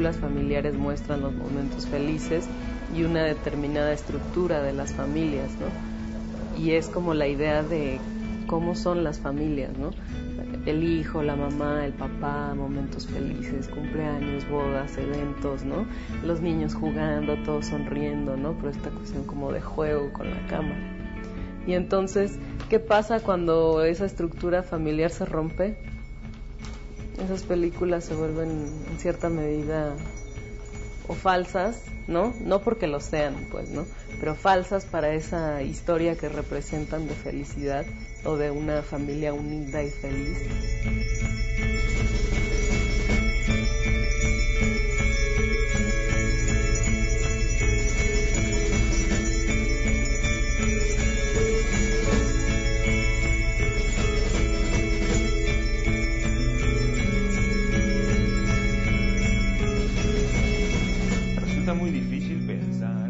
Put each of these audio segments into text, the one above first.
películas familiares muestran los momentos felices y una determinada estructura de las familias, ¿no? Y es como la idea de cómo son las familias, ¿no? El hijo, la mamá, el papá, momentos felices, cumpleaños, bodas, eventos, ¿no? Los niños jugando, todos sonriendo, ¿no? Pero esta cuestión como de juego con la cámara. Y entonces, ¿qué pasa cuando esa estructura familiar se rompe? Esas películas se vuelven en cierta medida o falsas, ¿no? No porque lo sean, pues, ¿no? Pero falsas para esa historia que representan de felicidad o de una familia unida y feliz. Resulta muy difícil pensar.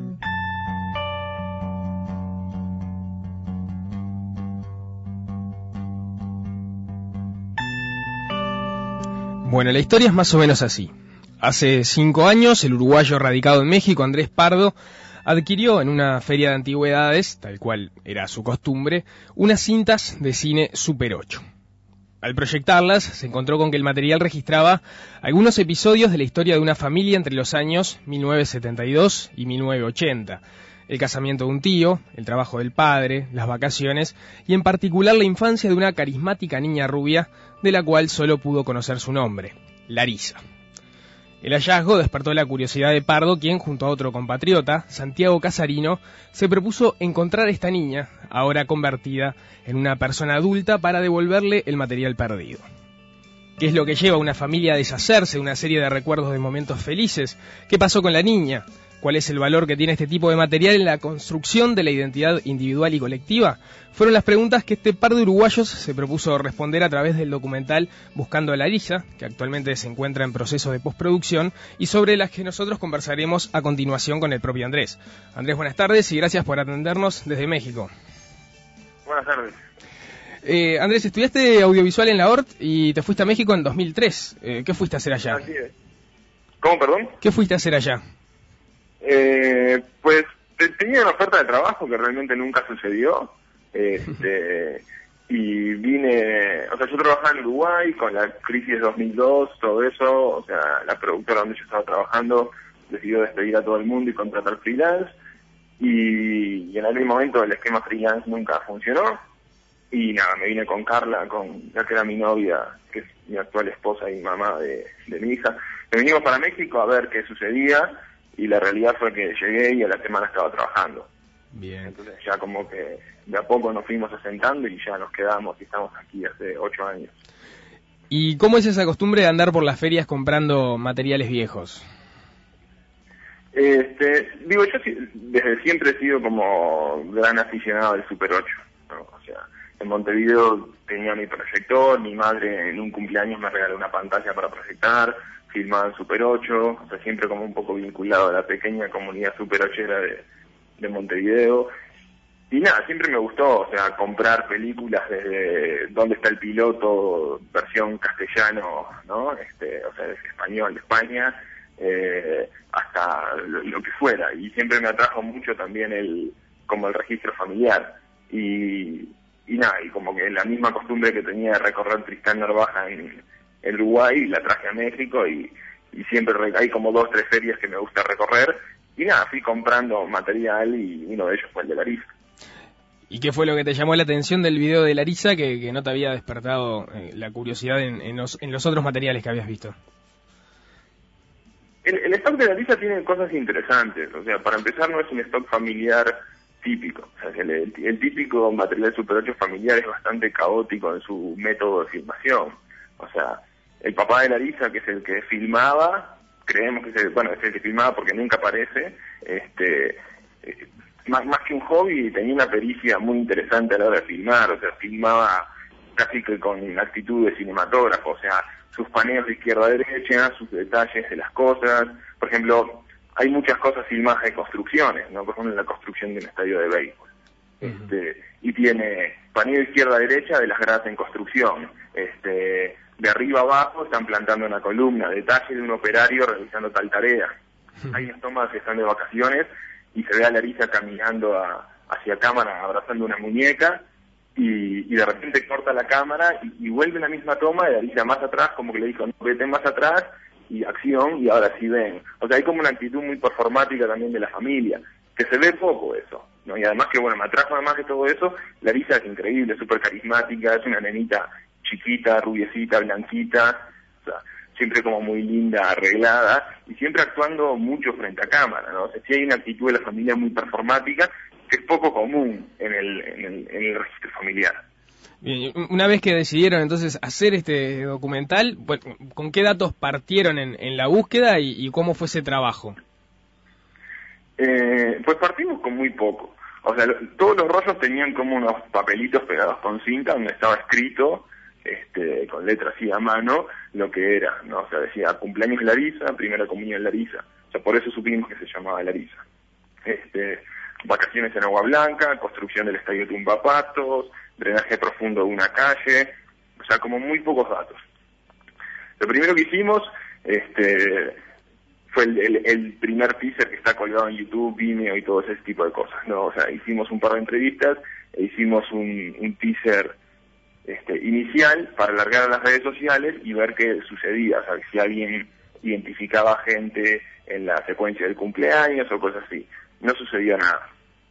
Bueno, la historia es más o menos así. Hace 5 años, el uruguayo radicado en México, Andrés Pardo, adquirió en una feria de antigüedades, tal cual era su costumbre, unas cintas de cine Super 8. Al proyectarlas, se encontró con que el material registraba algunos episodios de la historia de una familia entre los años 1972 y 1980. El casamiento de un tío, el trabajo del padre, las vacaciones y en particular la infancia de una carismática niña rubia de la cual solo pudo conocer su nombre, Larisa. El hallazgo despertó la curiosidad de Pardo, quien junto a otro compatriota, Santiago Casarino, se propuso encontrar a esta niña, ahora convertida en una persona adulta, para devolverle el material perdido. ¿Qué es lo que lleva a una familia a deshacerse de una serie de recuerdos de momentos felices? ¿Qué pasó con la niña? ¿Cuál es el valor que tiene este tipo de material en la construcción de la identidad individual y colectiva? Fueron las preguntas que este par de uruguayos se propuso responder a través del documental Buscando a Larisa, que actualmente se encuentra en proceso de postproducción, y sobre las que nosotros conversaremos a continuación con el propio Andrés. Andrés, buenas tardes y gracias por atendernos desde México. Buenas tardes. Andrés, estudiaste audiovisual en la ORT y te fuiste a México en 2003. ¿Qué fuiste a hacer allá? Así es. ¿Cómo, perdón? ¿Qué fuiste a hacer allá? Pues tenía una oferta de trabajo que realmente nunca sucedió, y vine, o sea, yo trabajaba en Uruguay con la crisis de 2002, todo eso, o sea, la productora donde yo estaba trabajando decidió despedir a todo el mundo y contratar freelance, y en aquel momento el esquema freelance nunca funcionó, y nada, me vine con Carla, ya que era mi novia, que es mi actual esposa y mamá de mi hija, me vinimos para México a ver qué sucedía, y la realidad fue que llegué y a la semana estaba trabajando. Bien. Entonces ya como que de a poco nos fuimos asentando y ya nos quedamos y estamos aquí hace 8 años. ¿Y cómo es esa costumbre de andar por las ferias comprando materiales viejos? Digo, yo desde siempre he sido como gran aficionado del Super 8, ¿no? O sea, en Montevideo tenía mi proyector, mi madre en un cumpleaños me regaló una pantalla para proyectar, filmaba en Super 8, o sea, siempre como un poco vinculado a la pequeña comunidad Super 8era de Montevideo. Y nada, siempre me gustó, o sea, comprar películas desde Dónde está el piloto, versión castellano, ¿no? O sea, desde español de España, hasta lo que fuera. Y siempre me atrajo mucho también como el registro familiar. Y nada, y como que la misma costumbre que tenía de recorrer Tristán Narvaja en Uruguay, la traje a México y siempre hay como 2 o 3 ferias que me gusta recorrer. Y nada, fui comprando material y uno de ellos fue el de Larisa. ¿Y qué fue lo que te llamó la atención del video de Larisa que no te había despertado la curiosidad en los otros materiales que habías visto? El stock de Larisa tiene cosas interesantes. O sea, para empezar no es un stock familiar típico. O sea, el típico material Super 8 familiar es bastante caótico en su método de filmación. O sea, el papá de Larisa, que es el que filmaba, creemos que es el que filmaba porque nunca aparece, más que un hobby, tenía una pericia muy interesante a la hora de filmar, o sea, filmaba casi que con actitud de cinematógrafo, o sea, sus paneos de izquierda a derecha, sus detalles de las cosas. Por ejemplo, hay muchas cosas filmadas de construcciones, ¿no? Por ejemplo, la construcción de un estadio de béisbol. Y tiene paneo izquierda a derecha de las gradas en construcción, de arriba abajo están plantando una columna, detalle de un operario realizando tal tarea. Hay unas tomas que están de vacaciones y se ve a Larisa caminando hacia cámara abrazando una muñeca y de repente corta la cámara y vuelve la misma toma de Larisa más atrás, como que le dijo, no, vete más atrás, y acción, y ahora sí ven. O sea, hay como una actitud muy performática también de la familia, que se ve poco eso, ¿no? Y además que, bueno, me atrajo además de todo eso, Larisa es increíble, súper carismática, es una nenita chiquita, rubiecita, blanquita, o sea, siempre como muy linda, arreglada, y siempre actuando mucho frente a cámara, ¿no? O sea, sí hay una actitud de la familia muy performática, que es poco común en el registro familiar. Bien, una vez que decidieron entonces hacer este documental, ¿con qué datos partieron en la búsqueda y cómo fue ese trabajo? Pues partimos con muy poco. O sea, todos los rollos tenían como unos papelitos pegados con cinta donde estaba escrito, con letras así a mano, lo que era, ¿no? O sea, decía cumpleaños Larisa, primera comunión Larisa. O sea, por eso supimos que se llamaba Larisa. Vacaciones en Agua Blanca, construcción del estadio Tumbapatos, drenaje profundo de una calle, o sea, como muy pocos datos. Lo primero que hicimos fue el primer teaser que está colgado en YouTube, Vimeo y todo ese tipo de cosas, ¿no? O sea, hicimos un par de entrevistas e hicimos un teaser inicial para largar a las redes sociales y ver qué sucedía, o sea, si alguien identificaba gente en la secuencia del cumpleaños o cosas así. No sucedía nada.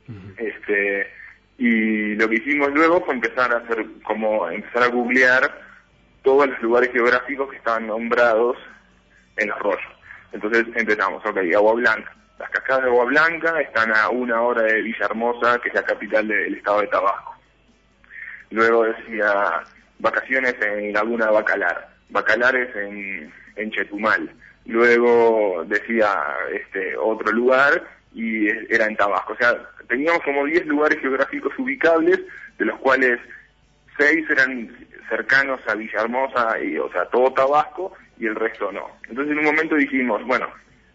Y lo que hicimos luego fue empezar a googlear todos los lugares geográficos que estaban nombrados en los rollos. Entonces empezamos, Agua Blanca. Las cascadas de Agua Blanca están a 1 hora de Villahermosa, que es la capital del estado de Tabasco. Luego decía vacaciones en Laguna de Bacalar. Bacalar es en Chetumal. Luego decía otro lugar y era en Tabasco. O sea, teníamos como 10 lugares geográficos ubicables, de los cuales 6 eran cercanos a Villahermosa, o sea, todo Tabasco, y el resto no. Entonces en un momento dijimos, bueno,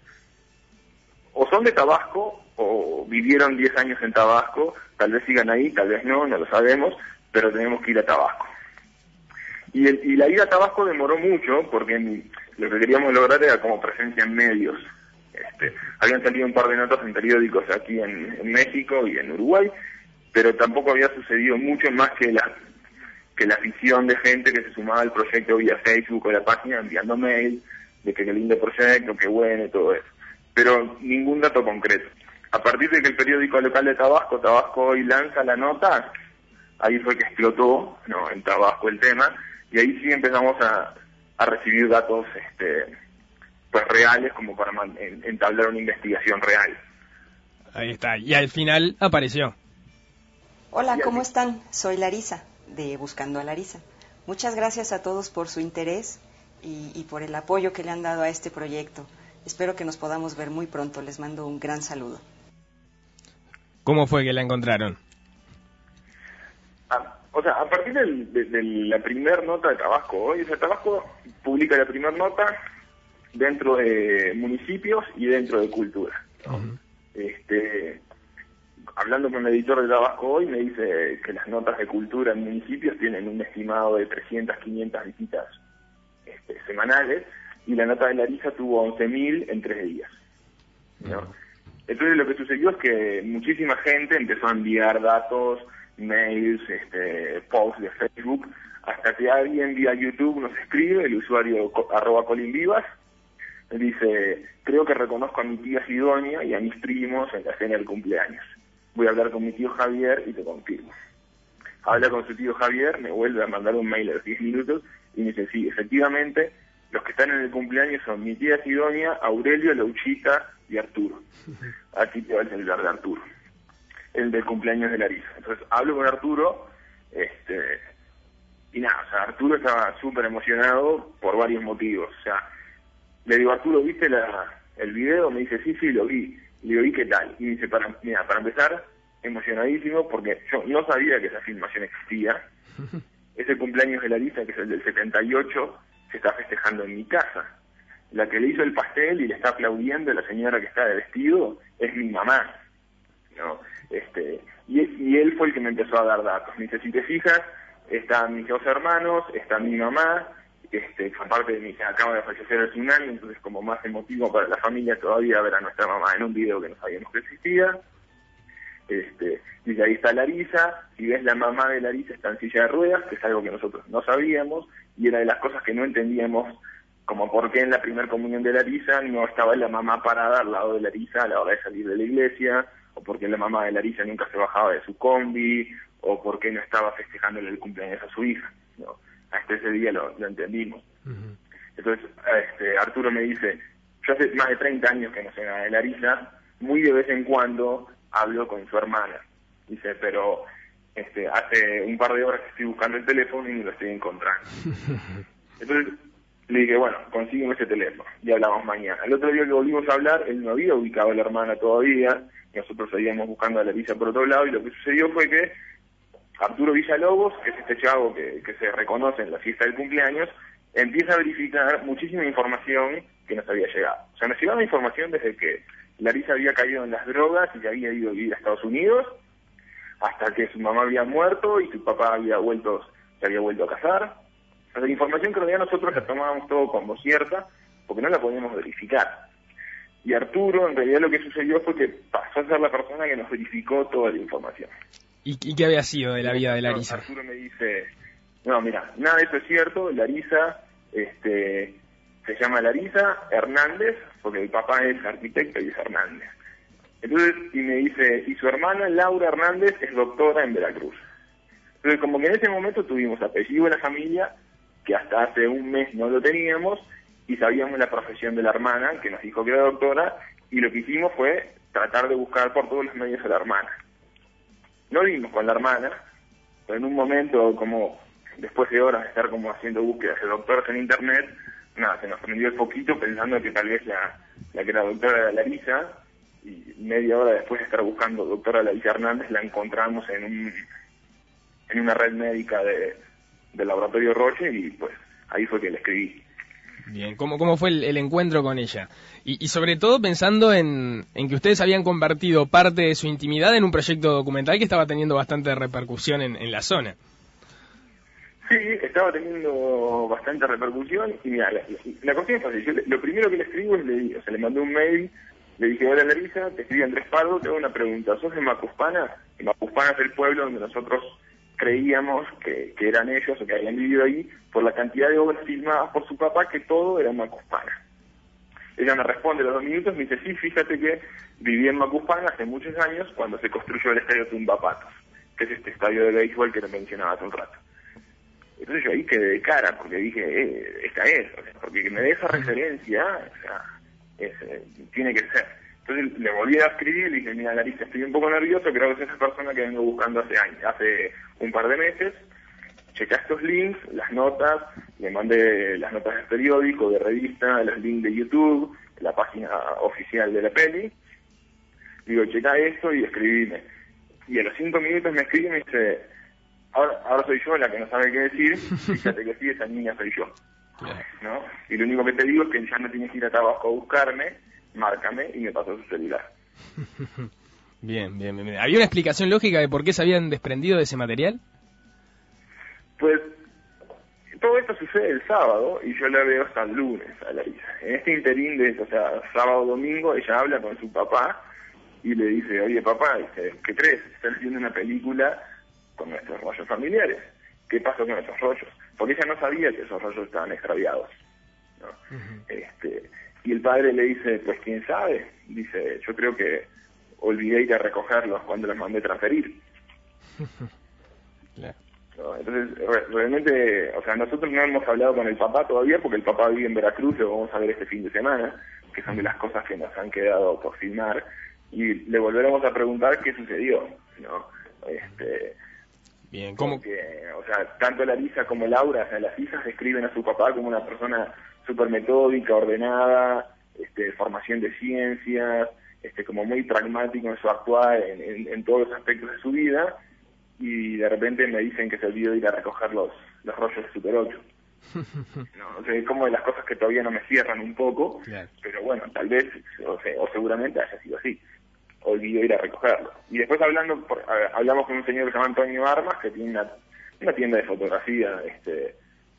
o son de Tabasco, o vivieron 10 años en Tabasco, tal vez sigan ahí, tal vez no lo sabemos, pero tenemos que ir a Tabasco. Y la ida a Tabasco demoró mucho, porque lo que queríamos lograr era como presencia en medios. Habían salido un par de notas en periódicos aquí en México y en Uruguay, pero tampoco había sucedido mucho más que la afición de gente que se sumaba al proyecto vía Facebook o la página enviando mail de que qué lindo proyecto, qué bueno y todo eso. Pero ningún dato concreto. A partir de que el periódico local de Tabasco Hoy lanza la nota, ahí fue que explotó, ¿no?, en Tabasco el tema, y ahí sí empezamos a recibir datos pues reales, como para entablar una investigación real. Ahí está, y al final apareció. Hola, ¿cómo están? Soy Larisa, de Buscando a Larisa. Muchas gracias a todos por su interés y por el apoyo que le han dado a este proyecto. Espero que nos podamos ver muy pronto. Les mando un gran saludo. ¿Cómo fue que la encontraron? O sea, a partir de la primer nota de Tabasco Hoy, o sea, Tabasco publica la primera nota dentro de municipios y dentro de cultura, ¿no? Uh-huh. Hablando con el editor de Tabasco Hoy, me dice que las notas de cultura en municipios tienen un estimado de 300, 500 visitas semanales, y la nota de Larisa tuvo 11.000 en 3 días, ¿no? Uh-huh. Entonces lo que sucedió es que muchísima gente empezó a enviar datos, mails, posts de Facebook, hasta que alguien vía YouTube nos escribe, el usuario @colinvivas, dice: creo que reconozco a mi tía Sidonia y a mis primos en la cena del cumpleaños. Voy a hablar con mi tío Javier y te confirmo. Habla con su tío Javier, me vuelve a mandar un mail a los 10 minutos y me dice: sí, efectivamente, los que están en el cumpleaños son mi tía Sidonia, Aurelio, Lauchita y Arturo. Aquí te va el celular de Arturo, el del cumpleaños de Larisa. Entonces hablo con Arturo, y nada, o sea, Arturo estaba súper emocionado por varios motivos. O sea, le digo: Arturo, ¿viste el video? Me dice: sí, lo vi. Le digo: ¿y qué tal? Y dice: para empezar, emocionadísimo, porque yo no sabía que esa filmación existía. Ese cumpleaños de Larisa, que es el del 78, se está festejando en mi casa. La que le hizo el pastel y le está aplaudiendo, la señora que está de vestido, es mi mamá, ¿no? Y él fue el que me empezó a dar datos. Me dice: si te fijas, están mis 2 hermanos, está mi mamá, aparte de mi hija acaba de fallecer hace un año, entonces como más emotivo para la familia todavía ver a nuestra mamá en un video que no sabíamos que existía. Dice, ahí está Larisa, si ves la mamá de Larisa está en silla de ruedas, que es algo que nosotros no sabíamos, y era de las cosas que no entendíamos, como por qué en la primera comunión de Larisa no estaba la mamá parada al lado de Larisa a la hora de salir de la iglesia, o por qué la mamá de Larisa nunca se bajaba de su combi, o por qué no estaba festejándole el cumpleaños a su hija, ¿no? Hasta ese día lo entendimos. Uh-huh. Entonces Arturo me dice, yo hace más de 30 años que no sé nada de Larisa, muy de vez en cuando hablo con su hermana. Dice, pero hace un par de horas que estoy buscando el teléfono y no lo estoy encontrando. Entonces le dije, bueno, consígueme ese teléfono y hablamos mañana. El otro día que volvimos a hablar, él no había ubicado a la hermana todavía, nosotros seguíamos buscando a Larisa por otro lado, y lo que sucedió fue que Arturo Villalobos, que es este chavo que se reconoce en la fiesta del cumpleaños, empieza a verificar muchísima información que nos había llegado. O sea, nos llegaba información desde que Larisa había caído en las drogas y había ido a vivir a Estados Unidos, hasta que su mamá había muerto y su papá se había vuelto a casar. O sea, la información que en realidad nosotros la tomábamos todo como cierta, porque no la podíamos verificar. Y Arturo, en realidad lo que sucedió fue que pasó a ser la persona que nos verificó toda la información. ¿Y qué había sido de la vida de Larisa? Arturo me dice, no, mira, nada de eso es cierto, Larisa, se llama Larisa Hernández, porque el papá es arquitecto y es Hernández. Entonces, y me dice, y su hermana Laura Hernández es doctora en Veracruz. Entonces, como que en ese momento tuvimos apellido en la familia, que hasta hace un mes no lo teníamos, y sabíamos la profesión de la hermana, que nos dijo que era doctora, y lo que hicimos fue tratar de buscar por todos los medios a la hermana. No dimos con la hermana, pero en un momento, como después de horas de estar como haciendo búsquedas de doctores en internet, nada, se nos prendió el foquito pensando que tal vez la que era doctora era Larisa, y media hora después de estar buscando doctora Larisa Hernández, la encontramos en una red médica del laboratorio Roche, y pues ahí fue que le escribí. Bien, ¿cómo fue el encuentro con ella? Y sobre todo pensando en que ustedes habían convertido parte de su intimidad en un proyecto documental que estaba teniendo bastante repercusión en la zona. Sí, estaba teniendo bastante repercusión, y mira, la cuestión es fácil. Yo lo primero que le escribo es, le mandé un mail, le dije, hola Larisa, te escribí Andrés Pardo, te hago una pregunta, ¿sos de Macuspana? Macuspana es el pueblo donde nosotros creíamos que eran ellos o que habían vivido ahí, por la cantidad de obras filmadas por su papá, que todo era en Macuspana. Ella me responde a los 2 minutos, me dice, sí, fíjate que viví en Macuspana hace muchos años cuando se construyó el estadio Tumbapatos, que es este estadio de béisbol que te mencionaba hace un rato. Entonces yo ahí quedé de cara, porque dije, esta es, o sea, porque me dé esa referencia, o sea, tiene que ser. Entonces le volví a escribir y le dije, mira Larisa, estoy un poco nervioso, creo que es esa persona que vengo buscando hace un par de meses. Chequé estos links, las notas, le mandé las notas del periódico, de revista, los links de YouTube, la página oficial de la peli. Digo, checa esto y escribime. Y a los 5 minutos me escribe y me dice, ahora soy yo la que no sabe qué decir, fíjate que sí, esa niña soy yo. ¿No? Y lo único que te digo es que ya no tienes que ir a Tabasco a buscarme, márcame, y me pasó su celular. Bien. ¿Había una explicación lógica de por qué se habían desprendido de ese material? Pues todo esto sucede el sábado y yo la veo hasta el lunes a Larisa. En este interín o sea, sábado, domingo, ella habla con su papá y le dice, oye papá, ¿qué crees? Están haciendo una película con nuestros rollos familiares. ¿Qué pasó con esos rollos? Porque ella no sabía que esos rollos estaban extraviados, ¿no? Uh-huh. Y el padre le dice, pues quién sabe. Dice, yo creo que olvidé ir a recogerlos cuando los mandé transferir. Claro. ¿No? Entonces, realmente, o sea, nosotros no hemos hablado con el papá todavía, porque el papá vive en Veracruz, lo vamos a ver este fin de semana, que son de las cosas que nos han quedado por filmar, y le volveremos a preguntar qué sucedió, ¿no? Bien, ¿cómo? Porque, o sea, tanto Larisa como Laura, o sea, las hijas describen a su papá como una persona súper metódica, ordenada, formación de ciencias, como muy pragmático en su actuar en todos los aspectos de su vida, y de repente me dicen que se olvidó ir a recoger los rollos de Super 8. No, o sea, es como de las cosas que todavía no me cierran un poco, claro. Pero bueno, tal vez, o seguramente haya sido así. Olvidó ir a recogerlo. Y después hablamos con un señor que se llama Antonio Armas, que tiene una tienda de fotografía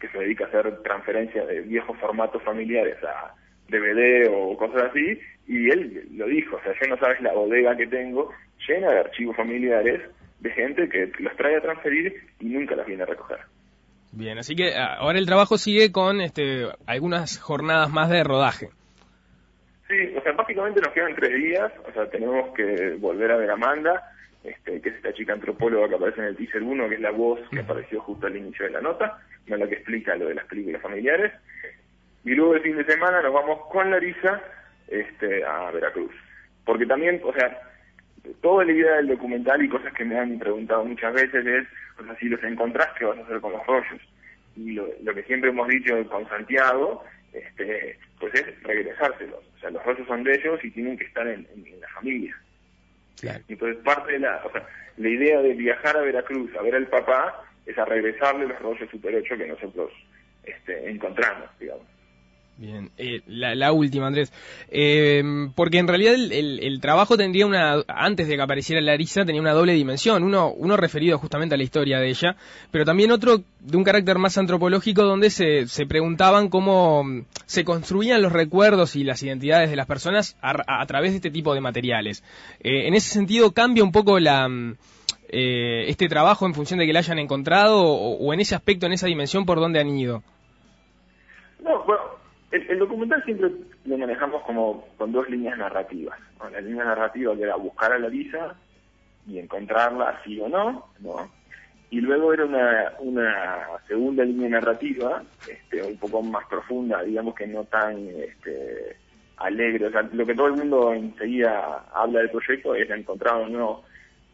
que se dedica a hacer transferencia de viejos formatos familiares a DVD o cosas así, y él lo dijo, o sea, yo no sabes la bodega que tengo llena de archivos familiares de gente que los trae a transferir y nunca los viene a recoger. Bien, así que ahora el trabajo sigue con algunas jornadas más de rodaje. Sí, o sea, básicamente nos quedan 3 días, o sea, tenemos que volver a ver a Amanda, que es esta chica antropóloga que aparece en el teaser 1, que es la voz que apareció justo al inicio de la nota, no la que explica lo de las películas familiares. Y luego el fin de semana nos vamos con Larisa a Veracruz. Porque también, o sea, toda la idea del documental y cosas que me han preguntado muchas veces es, o sea, si los encontrás, ¿qué vas a hacer con los rollos? Y lo que siempre hemos dicho con Santiago, pues es regresárselos. O sea, los rollos son de ellos y tienen que estar en la familia. Claro. Entonces parte de la idea de viajar a Veracruz a ver al papá es a regresarle los rollos Super 8 que nosotros encontramos, digamos. Bien, la última, Andrés, porque en realidad el trabajo tendría antes de que apareciera Larisa, tenía una doble dimensión, uno referido justamente a la historia de ella, pero también otro de un carácter más antropológico, donde se preguntaban cómo se construían los recuerdos y las identidades de las personas a través de este tipo de materiales. En ese sentido, cambia un poco este trabajo en función de que la hayan encontrado, o en ese aspecto, en esa dimensión, por dónde han ido. No, bueno, el documental siempre lo manejamos como con 2 líneas narrativas, ¿no? La línea narrativa que era buscar a Larisa y encontrarla sí o no, y luego era una segunda línea narrativa, un poco más profunda, digamos que no tan alegre. O sea, lo que todo el mundo enseguida habla del proyecto es encontrar o no,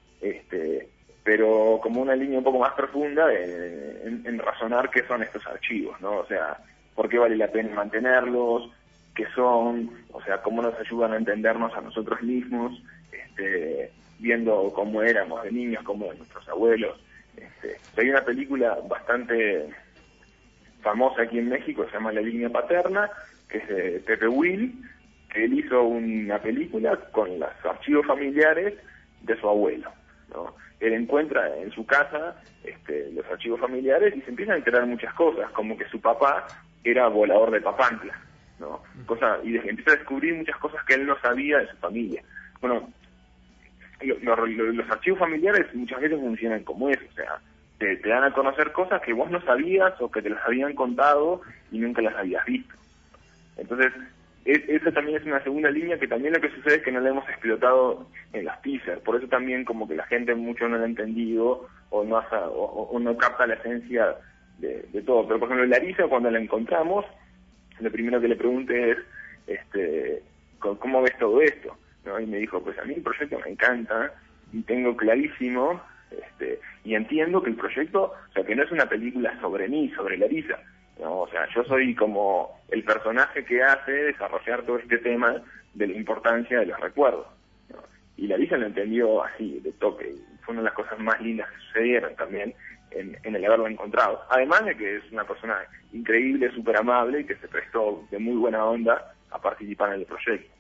pero como una línea un poco más profunda en razonar qué son estos archivos, ¿no? O sea, por qué vale la pena mantenerlos, qué son, o sea, cómo nos ayudan a entendernos a nosotros mismos, viendo cómo éramos de niños, cómo eran nuestros abuelos. Hay una película bastante famosa aquí en México, se llama La Línea Paterna, que es de Pepe Will, que él hizo una película con los archivos familiares de su abuelo, ¿no? Él encuentra en su casa los archivos familiares y se empiezan a enterar muchas cosas, como que su papá era volador de Papantla, ¿no? Empieza a descubrir muchas cosas que él no sabía de su familia. Bueno, los archivos familiares muchas veces funcionan como eso, o sea, te dan a conocer cosas que vos no sabías o que te las habían contado y nunca las habías visto. Entonces, esa también es una segunda línea que también lo que sucede es que no la hemos explotado en las teasers, por eso también como que la gente mucho no la ha entendido o no capta la esencia de todo. Pero por ejemplo Larisa, cuando la encontramos, lo primero que le pregunté es ¿cómo ves todo esto? ¿No? Y me dijo, pues a mí el proyecto me encanta y tengo clarísimo y entiendo que el proyecto, o sea, que no es una película sobre mí, sobre Larisa, ¿no? O sea, yo soy como el personaje que hace desarrollar todo este tema de la importancia de los recuerdos, ¿no? Y Larisa lo entendió así, de toque, y fue una de las cosas más lindas que sucedieron también en el haberlo encontrado. Además de que es una persona increíble, súper amable y que se prestó de muy buena onda a participar en el proyecto.